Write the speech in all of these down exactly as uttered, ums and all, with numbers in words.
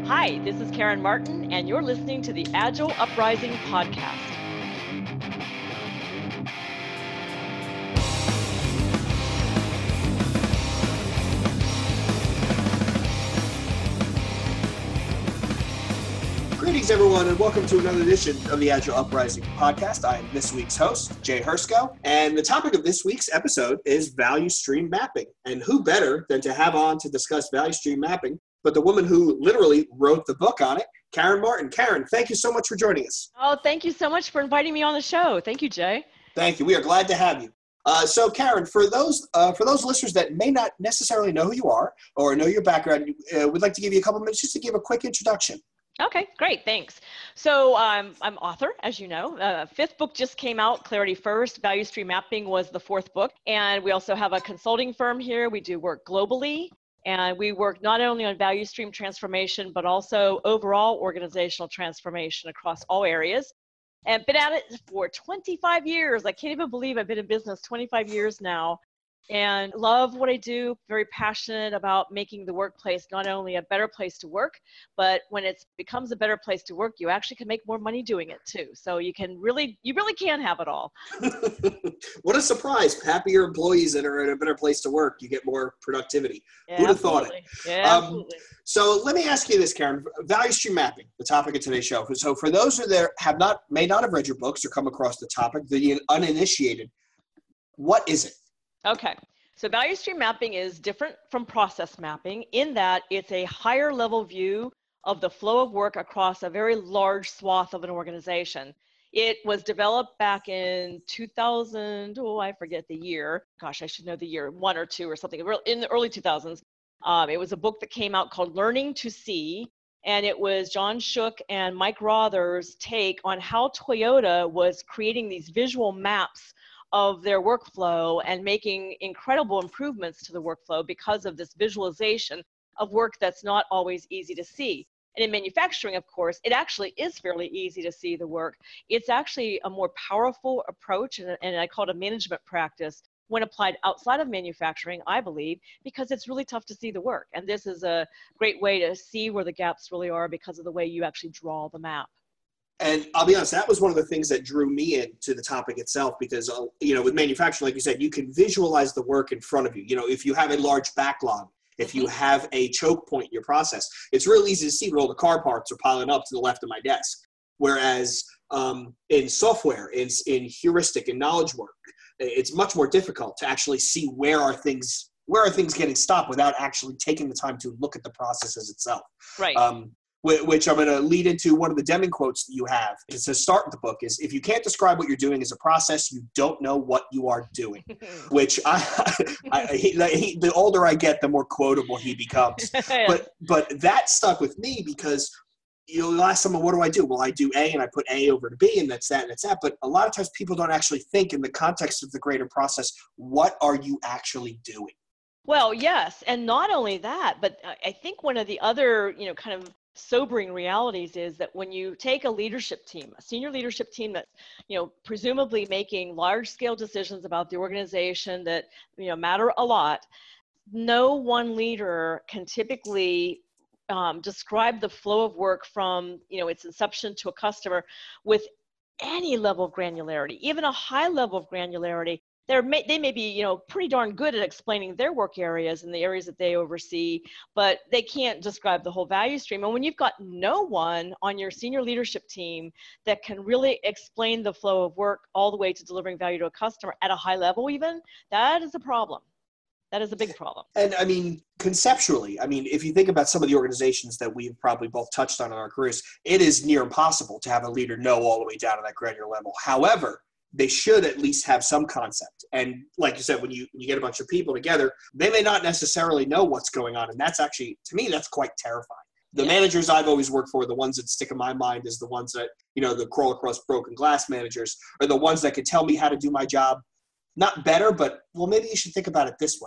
Hi, this is Karen Martin, and you're listening to the Agile Uprising podcast. Greetings, everyone, and welcome to another edition of the Agile Uprising podcast. I am this week's host, Jay Hersko, and the topic of this week's episode is value stream mapping. And who better than to have on to discuss value stream mapping but the woman who literally wrote the book on it, Karen Martin. Karen, thank you so much for joining us. Oh, thank you so much for inviting me on the show. Thank you, Jay. Thank you. We are glad to have you. Uh, so, Karen, for those uh, for those listeners that may not necessarily know who you are or know your background, uh, we'd like to give you a couple minutes just to give a quick introduction. Okay, great. Thanks. So um, I'm author, as you know. Uh, fifth book just came out, Clarity First. Value Stream Mapping was the fourth book. And we also have a consulting firm here. We do work globally. And we work not only on value stream transformation, but also overall organizational transformation across all areas. And been at it for twenty-five years. I can't even believe I've been in business twenty-five years now. And love what I do, very passionate about making the workplace not only a better place to work, but when it becomes a better place to work, you actually can make more money doing it too. So you can really, you really can have it all. What a surprise. Happier employees that are in a better place to work, you get more productivity. Yeah, Who'd have thought it? Yeah, um, absolutely. So let me ask you this, Karen. Value stream mapping, the topic of today's show. So for those who there have not, may not have read your books or come across the topic, the uninitiated, what is it? Okay, so value stream mapping is different from process mapping in that it's a higher level view of the flow of work across a very large swath of an organization. It was developed back in two thousand, oh, I forget the year. Gosh, I should know the year, one or two or something, in the early two thousands. Um, it was a book that came out called Learning to See, and it was John Shook and Mike Rother's take on how Toyota was creating these visual maps of their workflow and making incredible improvements to the workflow because of this visualization of work that's not always easy to see. And in manufacturing, of course, it actually is fairly easy to see the work. It's actually a more powerful approach, and, and I call it a management practice when applied outside of manufacturing, I believe, because it's really tough to see the work. And this is a great way to see where the gaps really are because of the way you actually draw the map. And I'll be honest, that was one of the things that drew me into the topic itself because, uh, you know, with manufacturing, like you said, you can visualize the work in front of you. You know, if you have a large backlog, if you have a choke point in your process, it's real easy to see where all the car parts are piling up to the left of my desk. Whereas um, in software, in, in heuristic and knowledge work, it's much more difficult to actually see where are things, where are things getting stopped without actually taking the time to look at the processes itself. Right. Um, which I'm going to lead into one of the Deming quotes that you have. It says, start the book is, if you can't describe what you're doing as a process, you don't know what you are doing, which I, I he, he, the older I get, the more quotable he becomes. Yeah. But but that stuck with me because you'll ask someone, what do I do? Well, I do A and I put A over to B and that's that and that's that. But a lot of times people don't actually think in the context of the greater process, what are you actually doing? Well, yes. And not only that, but I think one of the other, you know, kind of sobering realities is that when you take a leadership team, a senior leadership team that's, you know, presumably making large scale decisions about the organization that, you know, matter a lot, no one leader can typically um, describe the flow of work from, you know, its inception to a customer with any level of granularity, even a high level of granularity. They're may, they may be, you know, pretty darn good at explaining their work areas and the areas that they oversee, but they can't describe the whole value stream. And when you've got no one on your senior leadership team that can really explain the flow of work all the way to delivering value to a customer at a high level even, that is a problem. That is a big problem. And I mean, conceptually, I mean, if you think about some of the organizations that we've probably both touched on in our careers, it is near impossible to have a leader know all the way down to that granular level. However, they should at least have some concept. And like you said, when you when you get a bunch of people together, they may not necessarily know what's going on. And that's actually, to me, that's quite terrifying. The Yeah. managers I've always worked for, the ones that stick in my mind is the ones that, you know, the crawl across broken glass managers are the ones that can tell me how to do my job, not better, but, well, maybe you should think about it this way.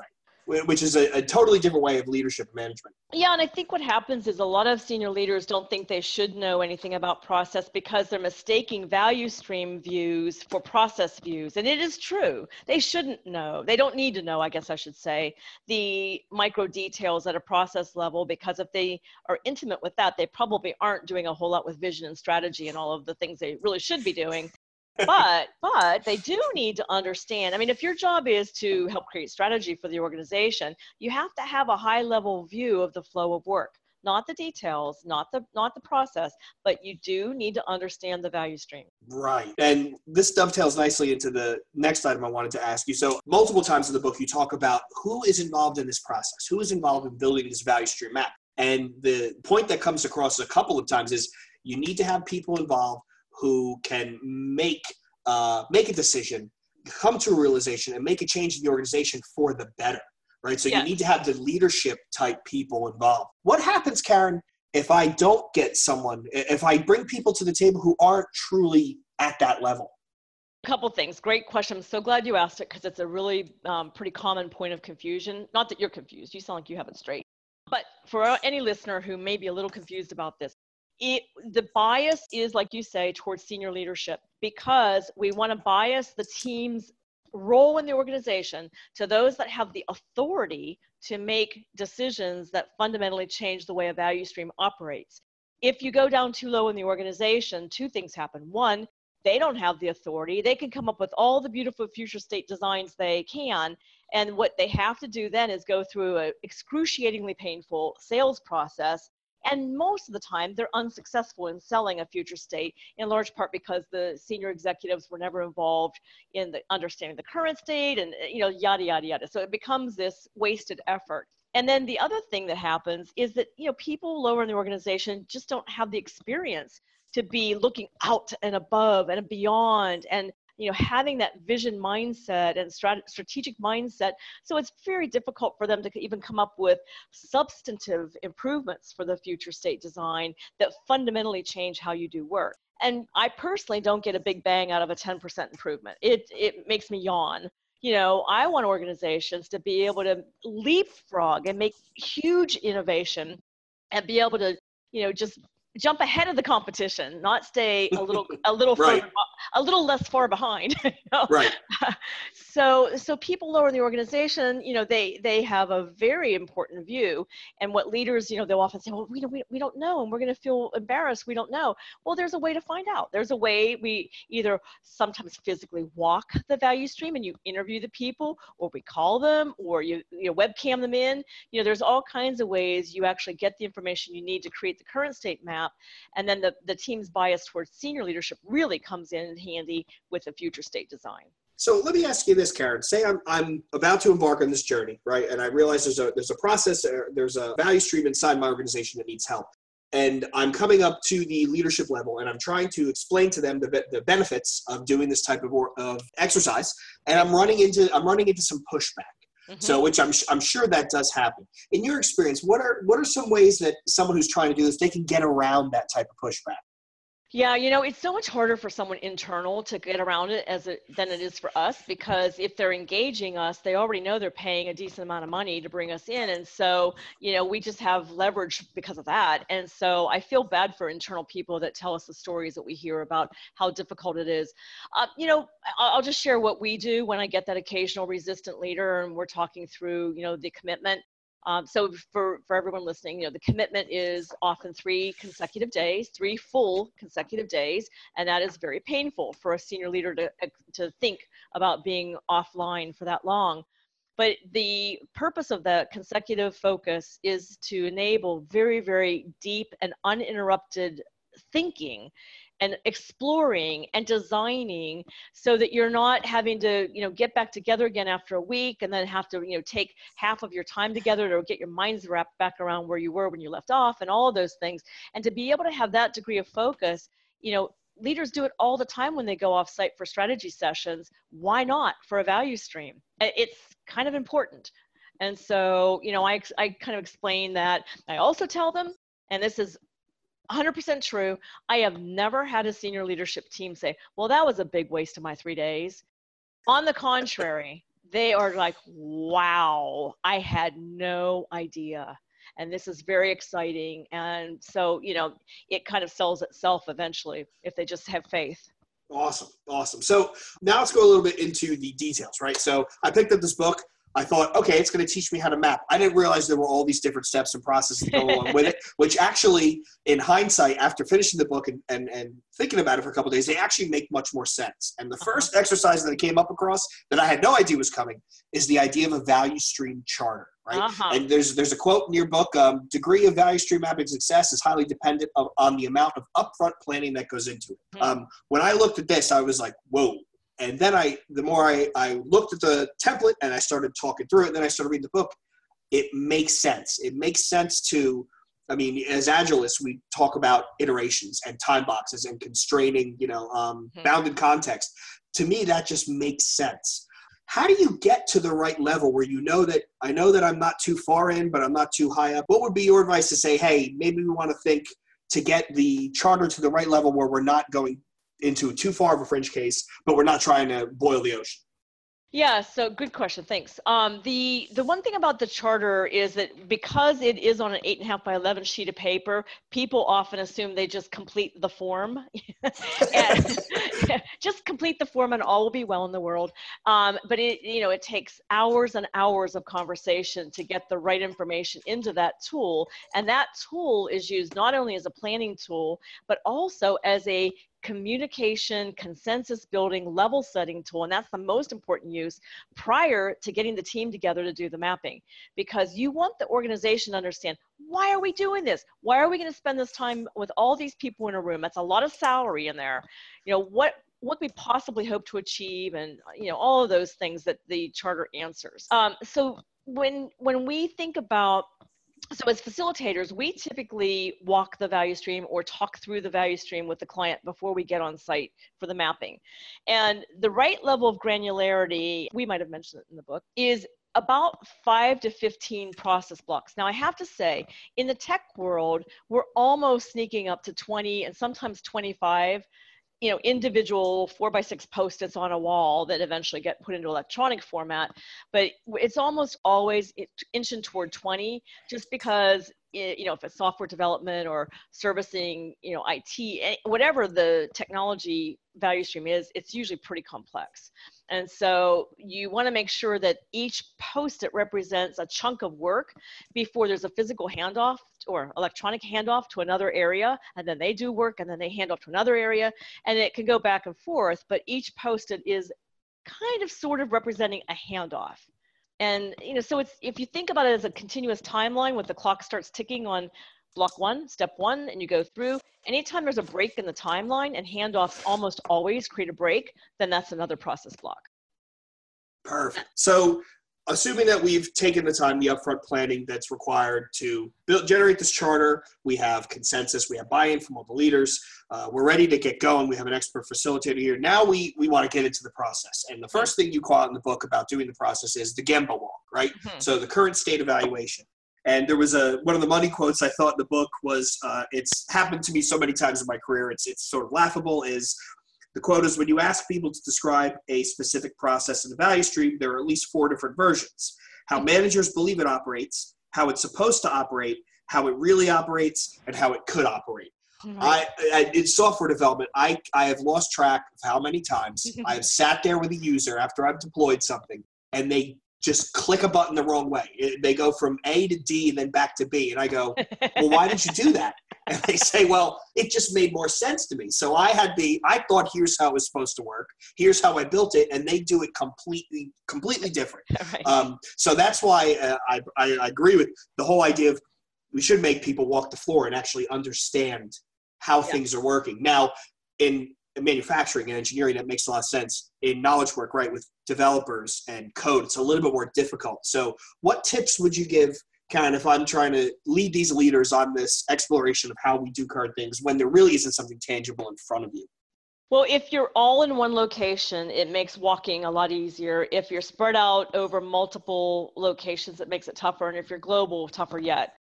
which is a, a totally different way of leadership management. Yeah, and I think what happens is a lot of senior leaders don't think they should know anything about process because they're mistaking value stream views for process views. And it is true. They shouldn't know. They don't need to know, I guess I should say, the micro details at a process level, because if they are intimate with that, they probably aren't doing a whole lot with vision and strategy and all of the things they really should be doing. but but they do need to understand. I mean, if your job is to help create strategy for the organization, you have to have a high level view of the flow of work, not the details, not the not the process, but you do need to understand the value stream. Right. And this dovetails nicely into the next item I wanted to ask you. So multiple times in the book, you talk about who is involved in this process, who is involved in building this value stream map. And the point that comes across a couple of times is you need to have people involved who can make uh, make a decision, come to a realization, and make a change in the organization for the better, right? So Yeah. you need to have the leadership type people involved. What happens, Karen, if I don't get someone, if I bring people to the table who aren't truly at that level? A couple things. Great question. I'm so glad you asked it, because it's a really um, pretty common point of confusion. Not that you're confused. You sound like you have it straight. But for any listener who may be a little confused about this, It, the bias is, like you say, towards senior leadership, because we want to bias the team's role in the organization to those that have the authority to make decisions that fundamentally change the way a value stream operates. If you go down too low in the organization, two things happen. One, they don't have the authority. They can come up with all the beautiful future state designs they can, and what they have to do then is go through an excruciatingly painful sales process. And most of the time, they're unsuccessful in selling a future state, in large part because the senior executives were never involved in the understanding the current state, and, you know, yada, yada, yada. So it becomes this wasted effort. And then the other thing that happens is that, you know, people lower in the organization just don't have the experience to be looking out and above and beyond, and you know, having that vision mindset and strat- strategic mindset. So it's very difficult for them to even come up with substantive improvements for the future state design that fundamentally change how you do work. And I personally don't get a big bang out of a ten percent improvement. It, it makes me yawn. You know, I want organizations to be able to leapfrog and make huge innovation and be able to, you know, just jump ahead of the competition, not stay a little a little Right. further, a little less far behind. You know? Right. So so people lower in the organization, you know, they they have a very important view. And what leaders, you know, they'll often say, well, we don't we, we don't know, and we're going to feel embarrassed. We don't know. Well, there's a way to find out. There's a way. We either sometimes physically walk the value stream and you interview the people, or we call them, or you you know, webcam them in. You know, there's all kinds of ways you actually get the information you need to create the current state map. And then the, the team's bias towards senior leadership really comes in handy with the future state design. So let me ask you this, Karen. Say I'm I'm about to embark on this journey, right? And I realize there's a there's a process, there's a value stream inside my organization that needs help. And I'm coming up to the leadership level, and I'm trying to explain to them the, the benefits of doing this type of, of exercise. And I'm running into I'm running into some pushback. Mm-hmm. So, which I'm I'm sure that does happen. In your experience, what are what are some ways that someone who's trying to do this, they can get around that type of pushback? Yeah, you know, it's so much harder for someone internal to get around it as it, than it is for us, because if they're engaging us, they already know they're paying a decent amount of money to bring us in. And so, you know, we just have leverage because of that. And so I feel bad for internal people that tell us the stories that we hear about how difficult it is. Uh, you know, I'll, I'll just share what we do when I get that occasional resistant leader and we're talking through, you know, the commitment. Um, so for, for everyone listening, you know, the commitment is often three consecutive days, three full consecutive days, and that is very painful for a senior leader to, to think about being offline for that long. But the purpose of the consecutive focus is to enable very, very deep and uninterrupted thinking and exploring and designing, so that you're not having to, you know, get back together again after a week and then have to, you know, take half of your time together to get your minds wrapped back around where you were when you left off and all of those things. And to be able to have that degree of focus, you know, leaders do it all the time when they go off site for strategy sessions. Why not for a value stream? It's kind of important. And so, you know, I, I kind of explain that. I also tell them, and this is one hundred percent true, I have never had a senior leadership team say, well, that was a big waste of my three days. On the contrary, they are like, wow, I had no idea. And this is very exciting. And so, you know, it kind of sells itself eventually if they just have faith. Awesome. Awesome. So now let's go a little bit into the details, right? So I picked up this book. I thought, okay, it's going to teach me how to map. I didn't realize there were all these different steps and processes going along with it, which actually, in hindsight, after finishing the book and, and, and thinking about it for a couple of days, they actually make much more sense. And the first uh-huh. exercise that I came up across that I had no idea was coming is the idea of a value stream charter, right? Uh-huh. And there's there's a quote in your book, um, degree of value stream mapping success is highly dependent of, on the amount of upfront planning that goes into it. Mm-hmm. Um, when I looked at this, I was like, whoa. And then I, the more I, I looked at the template and I started talking through it, and then I started reading the book, it makes sense. It makes sense to, I mean, as Agilists, we talk about iterations and time boxes and constraining, you know, um, mm-hmm. bounded context. To me, that just makes sense. How do you get to the right level where you know that, I know that I'm not too far in, but I'm not too high up? What would be your advice to say, hey, maybe we want to think to get the charter to the right level where we're not going into too far of a fringe case, but we're not trying to boil the ocean? Yeah, so good question. Thanks. Um, the the one thing about the charter is that because it is on an eight and a half by eleven sheet of paper, people often assume they just complete the form, and just complete the form and all will be well in the world. Um, but it you know it takes hours and hours of conversation to get the right information into that tool, and that tool is used not only as a planning tool, but also as a communication, consensus building, level setting tool. And that's the most important use prior to getting the team together to do the mapping, because you want the organization to understand, why are we doing this? Why are we going to spend this time with all these people in a room? That's a lot of salary in there. You know, what what we possibly hope to achieve, and you know, all of those things that the charter answers. Um, so when when we think about So as facilitators, we typically walk the value stream or talk through the value stream with the client before we get on site for the mapping. And the right level of granularity, we might have mentioned it in the book, is about five to fifteen process blocks. Now I have to say, in the tech world, we're almost sneaking up to twenty and sometimes twenty-five you know, individual four by six post-its on a wall that eventually get put into electronic format. But it's almost always inching toward twenty, just because, it, you know, if it's software development or servicing, you know, I T, whatever the technology value stream is, it's usually pretty complex. And so you want to make sure that each post-it represents a chunk of work before there's a physical handoff or electronic handoff to another area, and then they do work and then they hand off to another area, and it can go back and forth, but each post-it is kind of sort of representing a handoff. And, you know, so it's, if you think about it as a continuous timeline, when the clock starts ticking on block one, step one, and you go through, anytime there's a break in the timeline, and handoffs almost always create a break, then that's another process block. Perfect. So assuming that we've taken the time, the upfront planning that's required to build, generate this charter, we have consensus, we have buy-in from all the leaders, uh, we're ready to get going, we have an expert facilitator here. Now we, we want to get into the process. And the first thing you call out in the book about doing the process is the Gemba walk, right? Mm-hmm. So the current state evaluation. And there was a, one of the money quotes I thought in the book was, uh, it's happened to me so many times in my career, it's, it's sort of laughable, is the quote is, when you ask people to describe a specific process in the value stream, there are at least four different versions. How managers believe it operates, how it's supposed to operate, how it really operates, and how it could operate. Mm-hmm. I, I, in software development, I, I have lost track of how many times I have sat there with a user after I've deployed something, and they just click a button the wrong way. It, they go from A to D and then back to B. And I go, well, why did you do that? And they say, well, it just made more sense to me. So I had the, I thought here's how it was supposed to work. Here's how I built it. And they do it completely, completely different. Right. Um, so that's why uh, I, I, I agree with the whole idea of we should make people walk the floor and actually understand how yeah. things are working. Now, in manufacturing and engineering, that makes a lot of sense. In knowledge work, right, with developers and code, it's a little bit more difficult. So what tips would you give, kind of, if I'm trying to lead these leaders on this exploration of how we do current things when there really isn't something tangible in front of you? Well, if you're all in one location, it makes walking a lot easier. If you're spread out over multiple locations, it makes it tougher. And if you're global, tougher yet.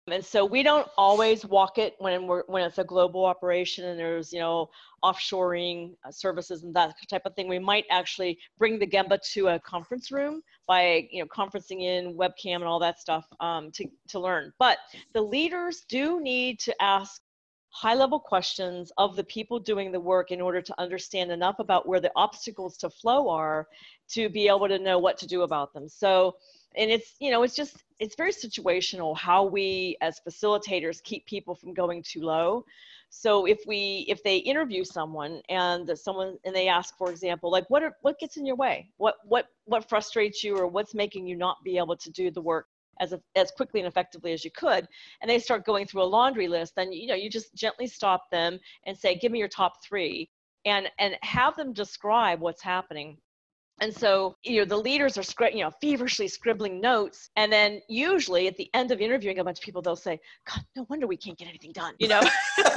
And so we don't always walk it when we're when it's a global operation and there's, you know, offshoring uh, services and that type of thing. We might actually bring the Gemba to a conference room by, you know, conferencing in webcam and all that stuff um, to, to learn. But the leaders do need to ask high-level questions of the people doing the work in order to understand enough about where the obstacles to flow are to be able to know what to do about them. So, and it's, you know, it's just, it's very situational how we as facilitators keep people from going too low. So if we, if they interview someone and someone, and they ask, for example, like, what are, what gets in your way? What, what, what frustrates you, or what's making you not be able to do the work as, a, as quickly and effectively as you could, and they start going through a laundry list, then, you know, you just gently stop them and say, give me your top three, and, and have them describe what's happening. And so, you know, the leaders are, scri- you know, feverishly scribbling notes. And then usually at the end of interviewing a bunch of people, they'll say, God, no wonder we can't get anything done, you know?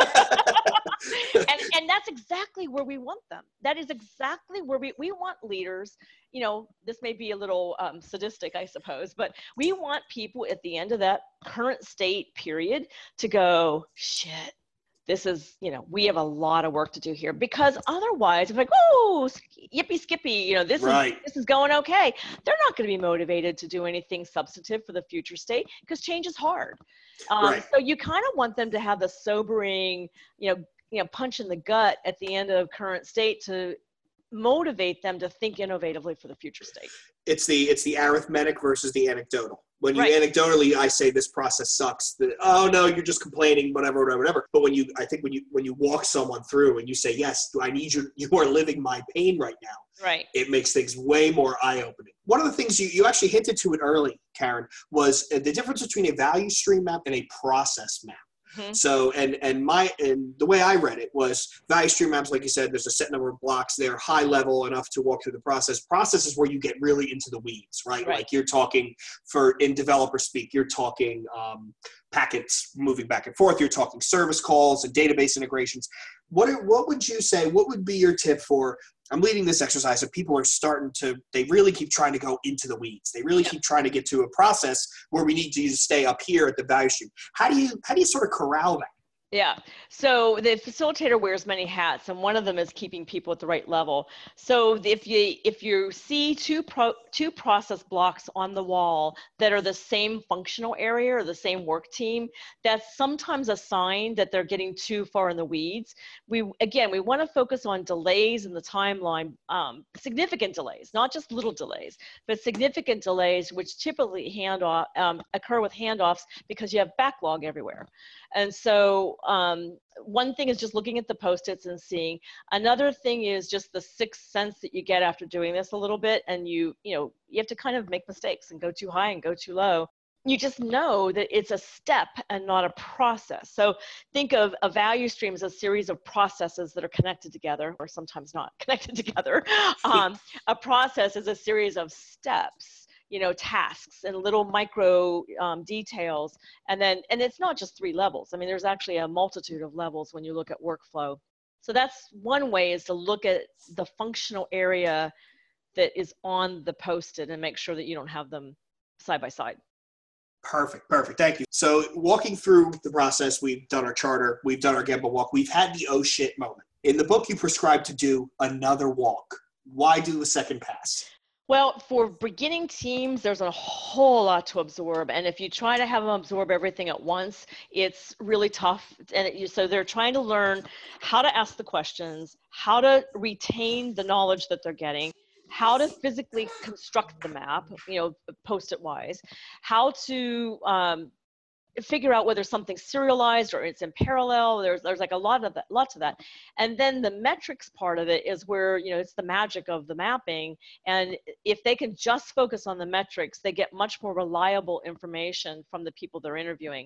and, and that's exactly where we want them. That is exactly where we, we want leaders, you know, this may be a little um, sadistic, I suppose, but we want people at the end of that current state period to go, shit, this is, you know, we have a lot of work to do here, because otherwise it's like, oh, yippee skippy, you know, this Right. is, this is going okay. They're not going to be motivated to do anything substantive for the future state, because change is hard. Um, Right. So you kind of want them to have the sobering, you know, you know, punch in the gut at the end of current state to motivate them to think innovatively for the future state. It's the, it's the arithmetic versus the anecdotal. When you Right. anecdotally, I say this process sucks. The, oh no, you're just complaining, whatever, whatever, whatever. But when you, I think when you when you walk someone through and you say, yes, I need you. You are living my pain right now. Right. It makes things way more eye-opening. One of the things you you actually hinted to it early, Karen, was the difference between a value stream map and a process map. Mm-hmm. So, and and my and the way I read it was value stream maps, like you said, there's a set number of blocks. They're high level enough to walk through the process. Process is where you get really into the weeds, right? Right. Like you're talking for in developer speak, you're talking um, packets moving back and forth. You're talking service calls and database integrations. What are, what would you say? What would be your tip for? I'm leading this exercise, and people are starting to, they really keep trying to go into the weeds. They really Yeah. keep trying to get to a process where we need to stay up here at the value stream. How do you, how do you sort of corral that? Yeah. So the facilitator wears many hats, and one of them is keeping people at the right level. So if you if you see two pro, two process blocks on the wall that are the same functional area or the same work team, that's sometimes a sign that they're getting too far in the weeds. We again we want to focus on delays in the timeline, um, significant delays, not just little delays, but significant delays, which typically hand off, um, occur with handoffs because you have backlog everywhere. And so um, one thing is just looking at the Post-its and seeing. Another thing is just the sixth sense that you get after doing this a little bit, and you, you know, you have to kind of make mistakes and go too high and go too low. You just know that it's a step and not a process. So think of a value stream as a series of processes that are connected together, or sometimes not connected together. Um, a process is a series of steps, you know, tasks and little micro um, details. And then, and it's not just three levels. I mean, there's actually a multitude of levels when you look at workflow. So that's one way, is to look at the functional area that is on the Post-it and make sure that you don't have them side by side. Perfect. Perfect. Thank you. So walking through the process, we've done our charter, we've done our Gemba walk, we've had the oh shit moment. In the book, you prescribe to do another walk. Why do a second pass? Well, for beginning teams, there's a whole lot to absorb. And if you try to have them absorb everything at once, it's really tough. And it, so they're trying to learn how to ask the questions, how to retain the knowledge that they're getting, how to physically construct the map, you know, Post-it wise, how to um, figure out whether something's serialized or it's in parallel. There's there's like a lot of that, lots of that. And then the metrics part of it is where, you know, it's the magic of the mapping. And if they can just focus on the metrics, they get much more reliable information from the people they're interviewing.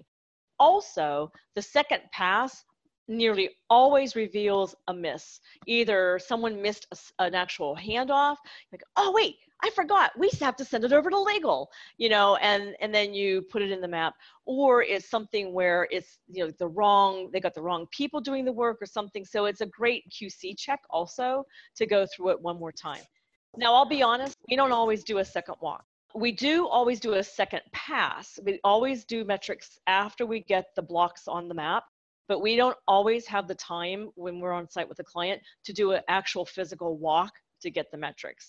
Also, the second pass nearly always reveals a miss. Either someone missed a, an actual handoff, like, oh wait, I forgot, we have to send it over to legal, you know, and, and then you put it in the map. Or it's something where it's, you know, the wrong, they got the wrong people doing the work or something. So it's a great Q C check also to go through it one more time. Now, I'll be honest, we don't always do a second walk. we do always do a second pass. We always do metrics after we get the blocks on the map, but we don't always have the time when we're on site with a client to do an actual physical walk to get the metrics.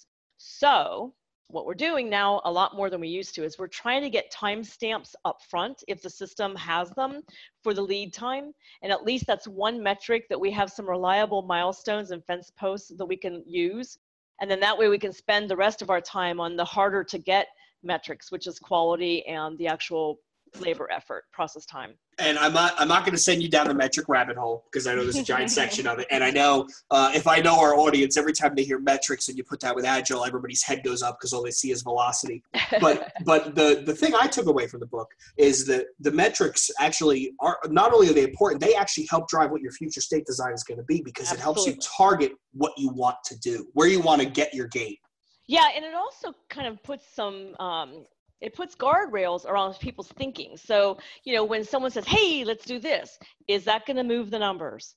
So what we're doing now a lot more than we used to is we're trying to get timestamps up front if the system has them for the lead time. And at least that's one metric that we have some reliable milestones and fence posts that we can use. And then that way we can spend the rest of our time on the harder to get metrics, which is quality and the actual labor effort, process time. And I'm not, I'm not going to send you down the metric rabbit hole because I know there's a giant section of it. And I know uh, if I know our audience, every time they hear metrics and you put that with Agile, everybody's head goes up because all they see is velocity. But but the, the thing I took away from the book is that the metrics actually are, not only are they important, they actually help drive what your future state design is going to be because Absolutely. It helps you target what you want to do, where you want to get your game. Yeah, and it also kind of puts some um, it puts guardrails around people's thinking. So, you know, when someone says, hey, let's do this, is that going to move the numbers?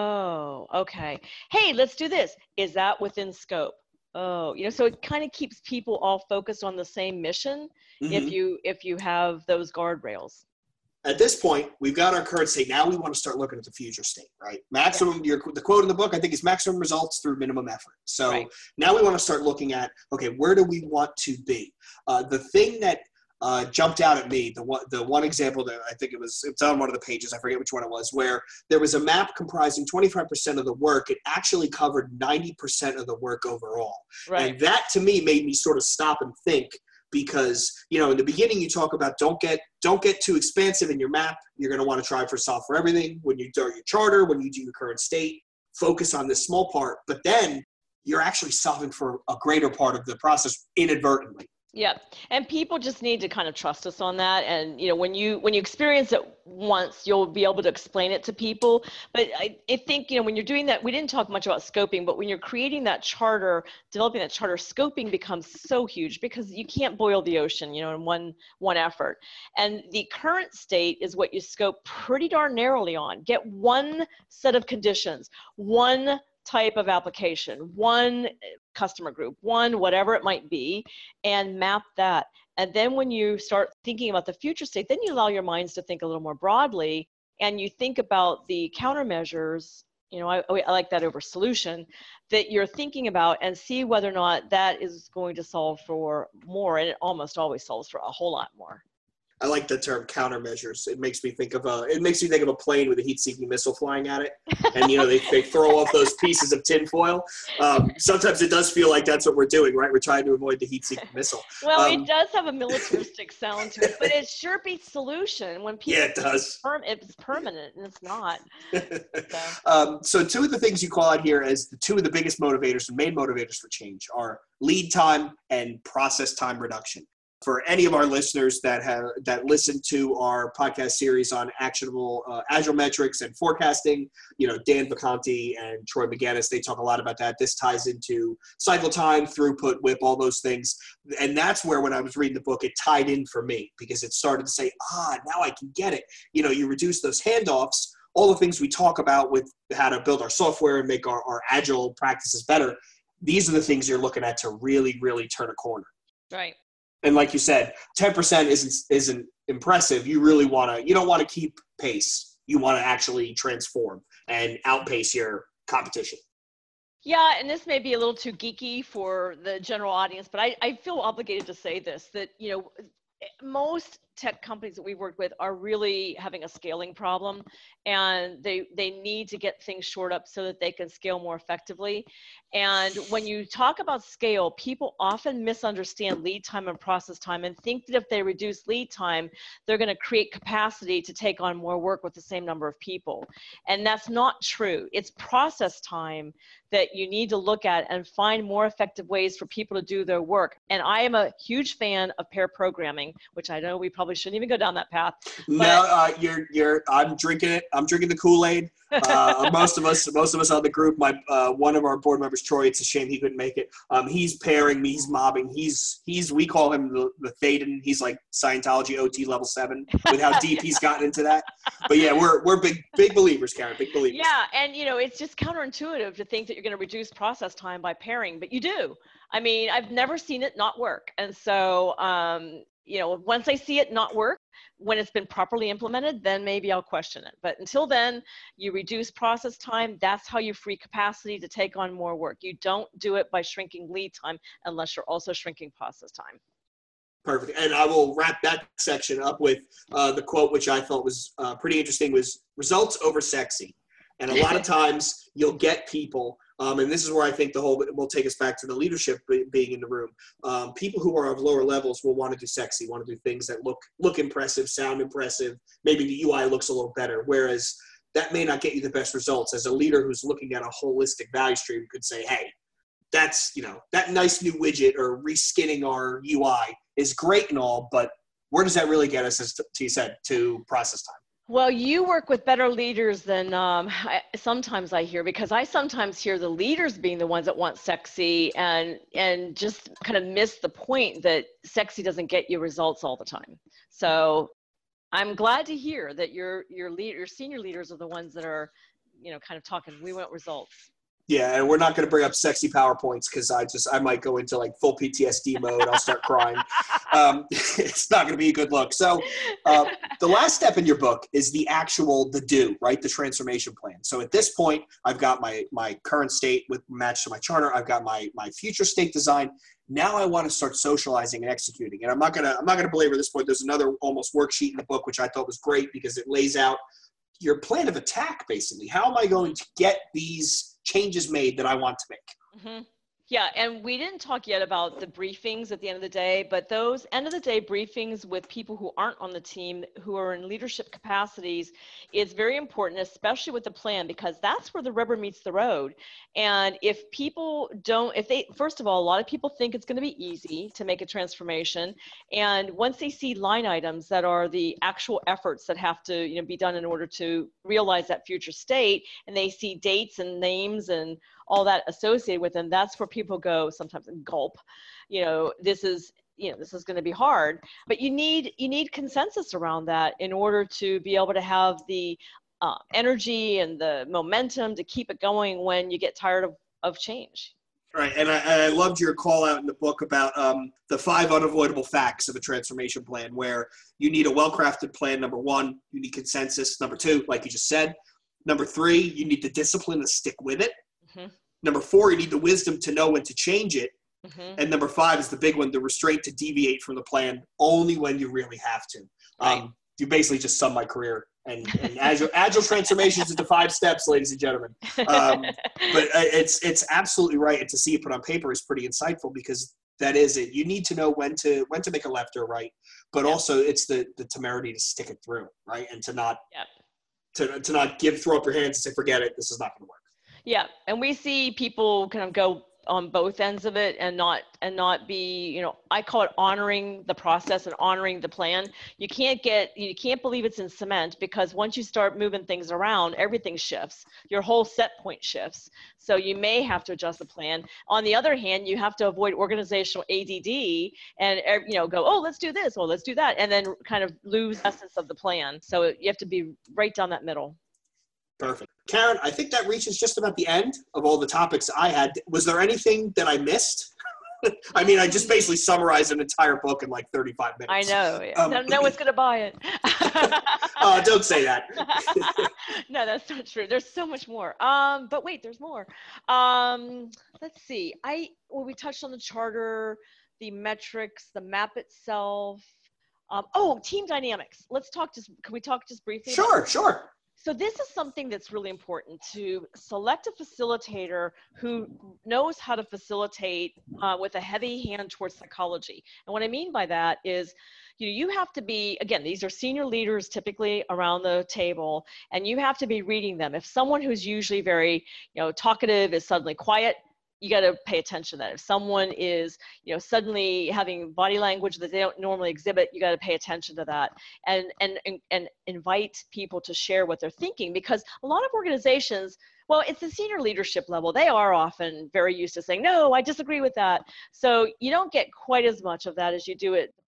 Oh, okay. Hey, let's do this. Is that within scope? Oh, you know, so it kind of keeps people all focused on the same mission mm-hmm. if you if you have those guardrails. At this point, we've got our current state. Now we want to start looking at the future state, right? Maximum, yeah. your, the quote in the book, I think, is maximum results through minimum effort. So right. now we want to start looking at, okay, where do we want to be? Uh, the thing that uh, jumped out at me, the one, the one example that I think it was, it's on one of the pages, I forget which one it was, where there was a map comprising twenty-five percent of the work. It actually covered ninety percent of the work overall. Right. And that, to me, made me sort of stop and think. Because, you know, in the beginning, you talk about don't get don't get too expansive in your map. You're going to want to try for solve for everything. When you do your charter, when you do your current state, focus on this small part. But then you're actually solving for a greater part of the process inadvertently. Yeah. And people just need to kind of trust us on that. And, you know, when you when you experience it once, you'll be able to explain it to people. But I, I think, you know, when you're doing that, we didn't talk much about scoping, but when you're creating that charter, developing that charter, scoping becomes so huge because you can't boil the ocean, you know, in one one effort. And the current state is what you scope pretty darn narrowly on. Get one set of conditions, one type of application, one customer group, one whatever it might be, and map that. And then when you start thinking about the future state, then you allow your minds to think a little more broadly, and you think about the countermeasures, you know, I, I like that over solution, that you're thinking about and see whether or not that is going to solve for more, and it almost always solves for a whole lot more. I like the term countermeasures. It makes me think of a, it makes me think of a plane with a heat-seeking missile flying at it. And, you know, they, they throw off those pieces of tinfoil. Um, sometimes it does feel like that's what we're doing, right? We're trying to avoid the heat-seeking missile. Well, um, it does have a militaristic sound to it, but it sure beats solution when people yeah, it does. Perm- it's permanent, and it's not. So. um, so two of the things you call out here as the two of the biggest motivators and main motivators for change are lead time and process time reduction. For any of our listeners that have that listen to our podcast series on actionable uh, agile metrics and forecasting, you know, Dan Vacanti and Troy McGinnis, they talk a lot about that. This ties into cycle time, throughput, whip, all those things. And that's where, when I was reading the book, it tied in for me because it started to say, ah, now I can get it. You know, you reduce those handoffs, all the things we talk about with how to build our software and make our, our agile practices better. These are the things you're looking at to really, really turn a corner. Right. And like you said, ten percent isn't isn't impressive. You really want to, you don't want to keep pace. You want to actually transform and outpace your competition. Yeah, and this may be a little too geeky for the general audience, but I, I feel obligated to say this, that, you know, most tech companies that we work with are really having a scaling problem, and they they need to get things shored up so that they can scale more effectively. And when you talk about scale, people often misunderstand lead time and process time and think that if they reduce lead time, they're going to create capacity to take on more work with the same number of people. And that's not true. It's process time that you need to look at and find more effective ways for people to do their work. And I am a huge fan of pair programming, which I know we probably shouldn't even go down that path. No, uh, you're, you're, I'm drinking it. I'm drinking the Kool-Aid. Uh, most of us, most of us on the group, my, uh, one of our board members, Troy, it's a shame he couldn't make it. Um, he's pairing me, he's mobbing. He's, he's, we call him the, the Thaden. He's like Scientology O T level seven with how deep he's gotten into that. But yeah, we're, we're big, big believers, Karen, big believers. Yeah. And you know, it's just counterintuitive to think that you're going to reduce process time by pairing, but you do. I mean, I've never seen it not work. And so, um, you know, once I see it not work, when it's been properly implemented, then maybe I'll question it. But until then, you reduce process time. That's how you free capacity to take on more work. You don't do it by shrinking lead time unless you're also shrinking process time. Perfect. And I will wrap that section up with uh, the quote, which I thought was uh, pretty interesting, was results over sexy. And a lot of times you'll get people, um, and this is where I think the whole, will take us back to the leadership being in the room. Um, people who are of lower levels will want to do sexy, want to do things that look, look impressive, sound impressive. Maybe the U I looks a little better, whereas that may not get you the best results. As a leader who's looking at a holistic value stream could say, hey, that's, you know, that nice new widget or reskinning our U I is great and all, but where does that really get us, as T said, to process time? Well, you work with better leaders than um, I, sometimes I hear, because I sometimes hear the leaders being the ones that want sexy and and just kind of miss the point that sexy doesn't get you results all the time. So I'm glad to hear that your your lead, your senior leaders are the ones that are, you know, kind of talking, we want results. Yeah, and we're not going to bring up sexy PowerPoints because I just I might go into like full P T S D mode. I'll start crying. Um, it's not going to be a good look. So uh, the last step in your book is the actual the do, right? The transformation plan. So at this point, I've got my my current state with matched to my charter. I've got my my future state design. Now I want to start socializing and executing. And I'm not gonna I'm not gonna belabor this point. There's another almost worksheet in the book which I thought was great because it lays out your plan of attack. Basically, how am I going to get these changes made that I want to make? Mm-hmm. Yeah, and we didn't talk yet about the briefings at the end of the day, but those end of the day briefings with people who aren't on the team, who are in leadership capacities, is very important, especially with the plan, because that's where the rubber meets the road. And if people don't, if they, first of all, a lot of people think it's going to be easy to make a transformation. And once they see line items that are the actual efforts that have to, you know, be done in order to realize that future state, and they see dates and names and all that associated with them, that's where people go sometimes and gulp. You know, this is, you know, this is going to be hard, but you need, you need consensus around that in order to be able to have the uh, energy and the momentum to keep it going when you get tired of, of change. Right, and I, and I loved your call out in the book about um, the five unavoidable facts of a transformation plan, where you need a well-crafted plan. Number one, you need consensus. Number two, like you just said. Number three, you need the discipline to stick with it. Mm-hmm. Number four, you need the wisdom to know when to change it. Mm-hmm. And number five is the big one, the restraint to deviate from the plan only when you really have to. Right. Um, you basically just summed my career. And, and agile, agile transformations into five steps, ladies and gentlemen. Um, but it's it's absolutely right. And to see it put on paper is pretty insightful, because that is it. You need to know when to when to make a left or right, but yep. also it's the the temerity to stick it through, right? And to not yep. to to not give throw up your hands and say, forget it, this is not going to work. Yeah, and we see people kind of go on both ends of it and not and not be, you know, I call it honoring the process and honoring the plan. You can't get, you can't believe it's in cement, because once you start moving things around, everything shifts. Your whole set point shifts. So you may have to adjust the plan. On the other hand, you have to avoid organizational A D D and, you know, go, oh, let's do this, oh, let's do that, and then kind of lose essence of the plan. So you have to be right down that middle. Perfect. Karen, I think that reaches just about the end of all the topics I had. Was there anything that I missed? I mean, I just basically summarized an entire book in like thirty-five minutes. I know. Um, no, no one's going to buy it. uh, don't say that. No, that's not true. There's so much more. Um, but wait, there's more. Um, let's see. I well, we touched on the charter, the metrics, the map itself. Um, oh, team dynamics. Let's talk just, can we talk just briefly? Sure, about sure. So this is something that's really important, to select a facilitator who knows how to facilitate uh, with a heavy hand towards psychology. And what I mean by that is, you know, you have to be, again, these are senior leaders typically around the table, and you have to be reading them. If someone who's usually very, you know, talkative is suddenly quiet, you got to pay attention to that. If someone is, you know, suddenly having body language that they don't normally exhibit, you got to pay attention to that, and, and, and, and invite people to share what they're thinking. Because a lot of organizations, well, it's the senior leadership level. They are often very used to saying, no, I disagree with that. So you don't get quite as much of that as you do at the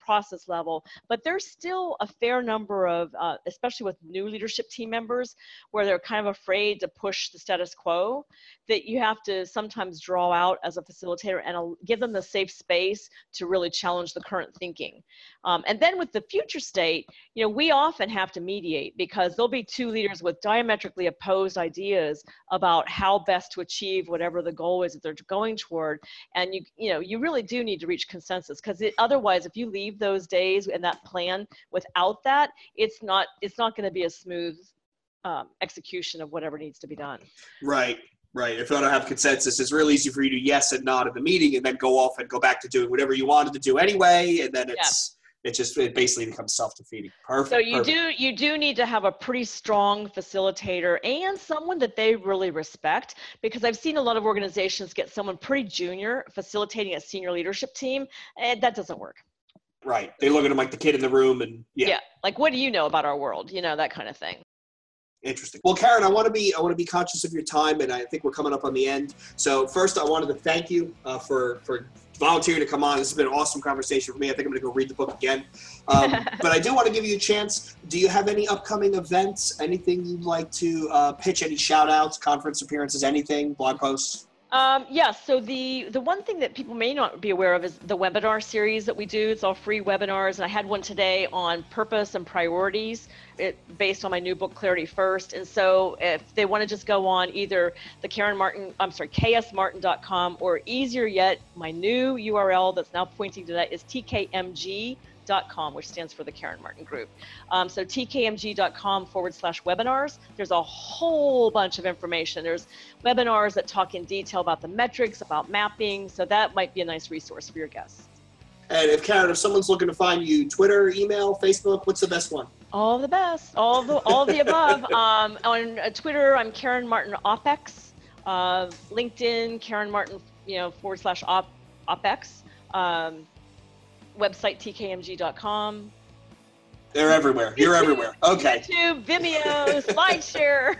process level, but there's still a fair number of, uh, especially with new leadership team members, where they're kind of afraid to push the status quo, that you have to sometimes draw out as a facilitator and uh, give them the safe space to really challenge the current thinking. Um, and then with the future state, you know, we often have to mediate because there'll be two leaders with diametrically opposed ideas about how best to achieve whatever the goal is that they're going toward. And you, you know, you really do need to reach consensus, because otherwise, if you leave those days and that plan without that, it's not, it's not going to be a smooth um, execution of whatever needs to be done. Right. Right. If you don't have consensus, it's real easy for you to yes and nod at the meeting and then go off and go back to doing whatever you wanted to do anyway. And then it's, yeah. it just, it basically becomes self-defeating. Perfect. So you perfect. do, you do need to have a pretty strong facilitator and someone that they really respect, because I've seen a lot of organizations get someone pretty junior facilitating a senior leadership team, and that doesn't work. Right. They look at him like the kid in the room and yeah. Yeah. Like, what do you know about our world? You know, that kind of thing. Interesting. Well, Karen, I want to be I want to be conscious of your time, and I think we're coming up on the end. So first, I wanted to thank you uh, for for volunteering to come on. This has been an awesome conversation for me. I think I'm going to go read the book again. Um, but I do want to give you a chance. Do you have any upcoming events? Anything you'd like to uh, pitch? Any shout outs, conference appearances, anything, blog posts? Um, yeah, so the, the one thing that people may not be aware of is the webinar series that we do. It's all free webinars, and I had one today on purpose and priorities, it, based on my new book, Clarity First. And so if they want to just go on either the Karen Martin, I'm sorry, k s martin dot com, or easier yet, my new U R L that's now pointing to that is t k m g dot com, which stands for the Karen Martin Group. Um, so t k m g dot com forward slash webinars. There's a whole bunch of information. There's webinars that talk in detail about the metrics, about mapping. So that might be a nice resource for your guests. And if Karen, if someone's looking to find you, Twitter, email, Facebook, what's the best one? All the best, all the all the above. Um, on uh, Twitter, I'm Karen Martin OpEx. Uh, LinkedIn, Karen Martin, you know, forward slash op, OpEx. Um, website t k m g dot com. They're everywhere. You're everywhere. Okay. YouTube, Vimeo, SlideShare.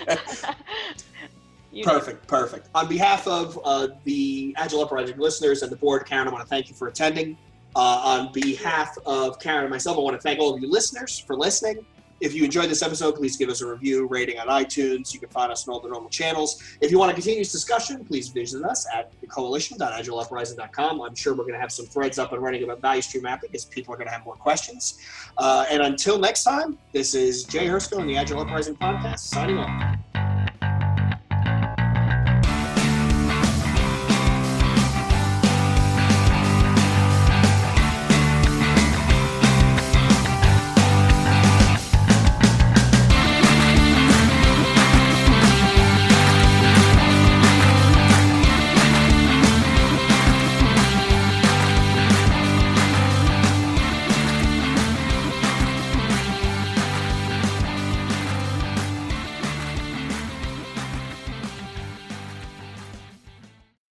Perfect, perfect. On behalf of uh, the Agile Uprising listeners and the board, Karen, I want to thank you for attending. Uh, on behalf of Karen and myself, I want to thank all of you listeners for listening. If you enjoyed this episode, please give us a review, rating on iTunes. You can find us on all the normal channels. If you want to continue this discussion, please visit us at the coalition dot agile uprising dot com. I'm sure we're going to have some threads up and running about value stream mapping because people are going to have more questions. Uh, and until next time, this is Jay Hersko and the Agile Uprising Podcast, signing off.